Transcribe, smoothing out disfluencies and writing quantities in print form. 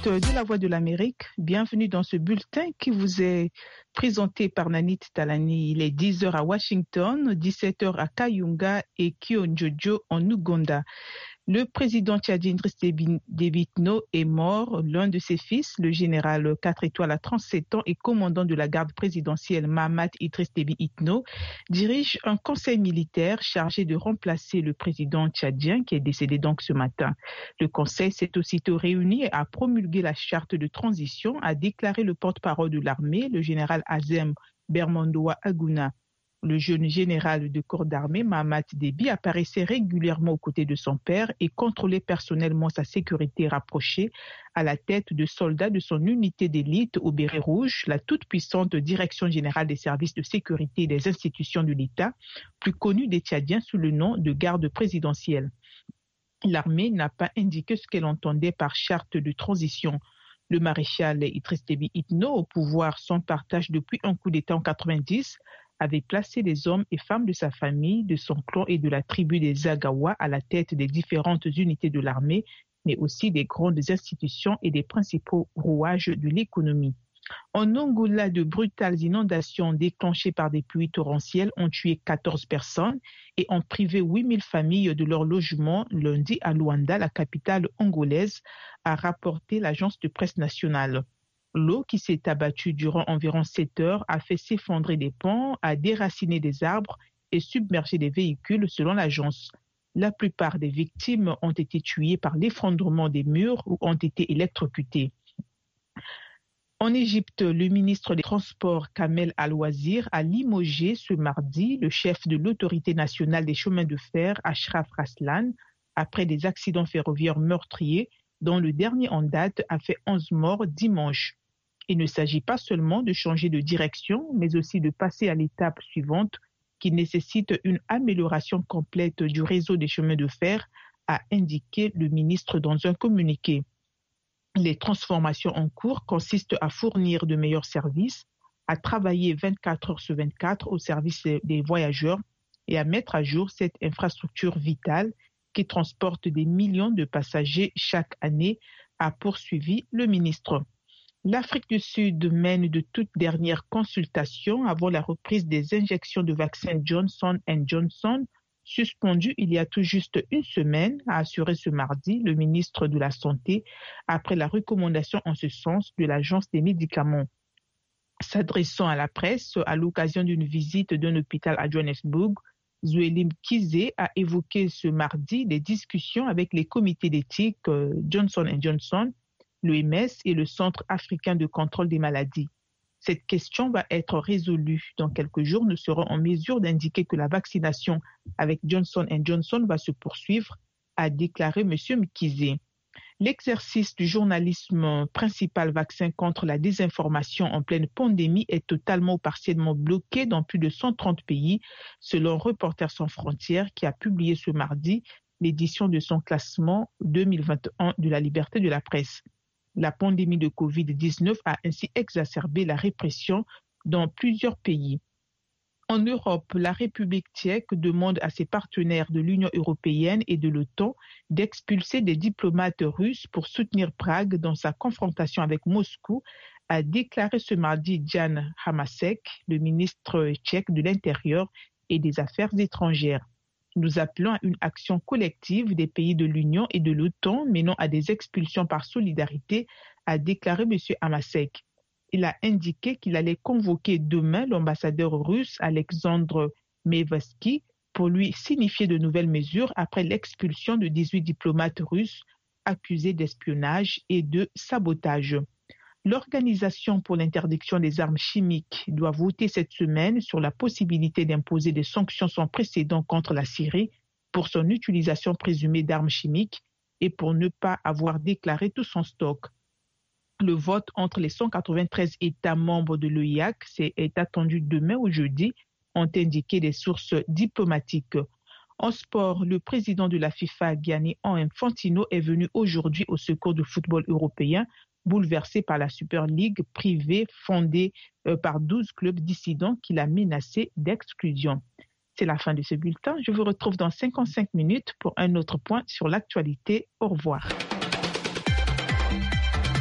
l'écoute de La Voix de l'Amérique. Bienvenue dans ce bulletin qui vous est présenté par Nanit Talani. Il est 10h à Washington, 17h à Kayunga et Kyonjojo en Ouganda. Le président tchadien Idriss Déby Itno est mort. L'un de ses fils, le général 4 étoiles à 37 ans et commandant de la garde présidentielle Mahamat Idriss Déby Itno, dirige un conseil militaire chargé de remplacer le président tchadien qui est décédé donc ce matin. Le conseil s'est aussitôt réuni et a promulgué la charte de transition, a déclaré le porte-parole de l'armée, le général Azem Bermandoua Aguna. Le jeune général de corps d'armée, Mahamat Déby, apparaissait régulièrement aux côtés de son père et contrôlait personnellement sa sécurité rapprochée à la tête de soldats de son unité d'élite au béret rouge, la toute-puissante Direction générale des services de sécurité et des institutions de l'État, plus connue des Tchadiens sous le nom de garde présidentielle. L'armée n'a pas indiqué ce qu'elle entendait par charte de transition. Le maréchal Idriss Déby Itno, au pouvoir sans partage depuis un coup d'État en 90, avait placé les hommes et femmes de sa famille, de son clan et de la tribu des Agawa à la tête des différentes unités de l'armée, mais aussi des grandes institutions et des principaux rouages de l'économie. En Angola, de brutales inondations déclenchées par des pluies torrentielles ont tué 14 personnes et ont privé 8000 familles de leur logement lundi à Luanda, la capitale angolaise, a rapporté l'agence de presse nationale. L'eau qui s'est abattue durant environ 7 heures a fait s'effondrer des ponts, a déraciné des arbres et submergé des véhicules selon l'agence. La plupart des victimes ont été tuées par l'effondrement des murs ou ont été électrocutées. En Égypte, le ministre des Transports Kamel Al-Wazir a limogé ce mardi le chef de l'autorité nationale des chemins de fer, Ashraf Raslan, après des accidents ferroviaires meurtriers dont le dernier en date a fait 11 morts dimanche. Il ne s'agit pas seulement de changer de direction, mais aussi de passer à l'étape suivante qui nécessite une amélioration complète du réseau des chemins de fer, a indiqué le ministre dans un communiqué. Les transformations en cours consistent à fournir de meilleurs services, à travailler 24 heures sur 24 au service des voyageurs et à mettre à jour cette infrastructure vitale qui transporte des millions de passagers chaque année, a poursuivi le ministre. L'Afrique du Sud mène de toutes dernières consultations avant la reprise des injections de vaccin Johnson & Johnson, suspendu il y a tout juste une semaine, a assuré ce mardi le ministre de la Santé, après la recommandation en ce sens de l'Agence des médicaments. S'adressant à la presse à l'occasion d'une visite d'un hôpital à Johannesburg, Zweli Mkhize a évoqué ce mardi des discussions avec les comités d'éthique Johnson & Johnson, l'OMS et le Centre africain de contrôle des maladies. Cette question va être résolue. Dans quelques jours, nous serons en mesure d'indiquer que la vaccination avec Johnson & Johnson va se poursuivre, a déclaré M. Mkhize. L'exercice du journalisme principal vaccin contre la désinformation en pleine pandémie est totalement ou partiellement bloqué dans plus de 130 pays, selon Reporters sans frontières qui a publié ce mardi l'édition de son classement 2021 de la liberté de la presse. La pandémie de Covid-19 a ainsi exacerbé la répression dans plusieurs pays. En Europe, la République tchèque demande à ses partenaires de l'Union européenne et de l'OTAN d'expulser des diplomates russes pour soutenir Prague dans sa confrontation avec Moscou, a déclaré ce mardi Jan Hamáček, le ministre tchèque de l'Intérieur et des Affaires étrangères. Nous appelons à une action collective des pays de l'Union et de l'OTAN menant à des expulsions par solidarité, a déclaré M. Hamáček. Il a indiqué qu'il allait convoquer demain l'ambassadeur russe Alexandre Mevsky pour lui signifier de nouvelles mesures après l'expulsion de 18 diplomates russes accusés d'espionnage et de sabotage. L'Organisation pour l'interdiction des armes chimiques doit voter cette semaine sur la possibilité d'imposer des sanctions sans précédent contre la Syrie pour son utilisation présumée d'armes chimiques et pour ne pas avoir déclaré tout son stock. Le vote entre les 193 États membres de l'OIAC est attendu demain ou jeudi, ont indiqué des sources diplomatiques. En sport, le président de la FIFA, Gianni Infantino, est venu aujourd'hui au secours du football européen, bouleversé par la Super League privée fondée par 12 clubs dissidents qu'il a menacés d'exclusion. C'est la fin de ce bulletin. Je vous retrouve dans 55 minutes pour un autre point sur l'actualité. Au revoir.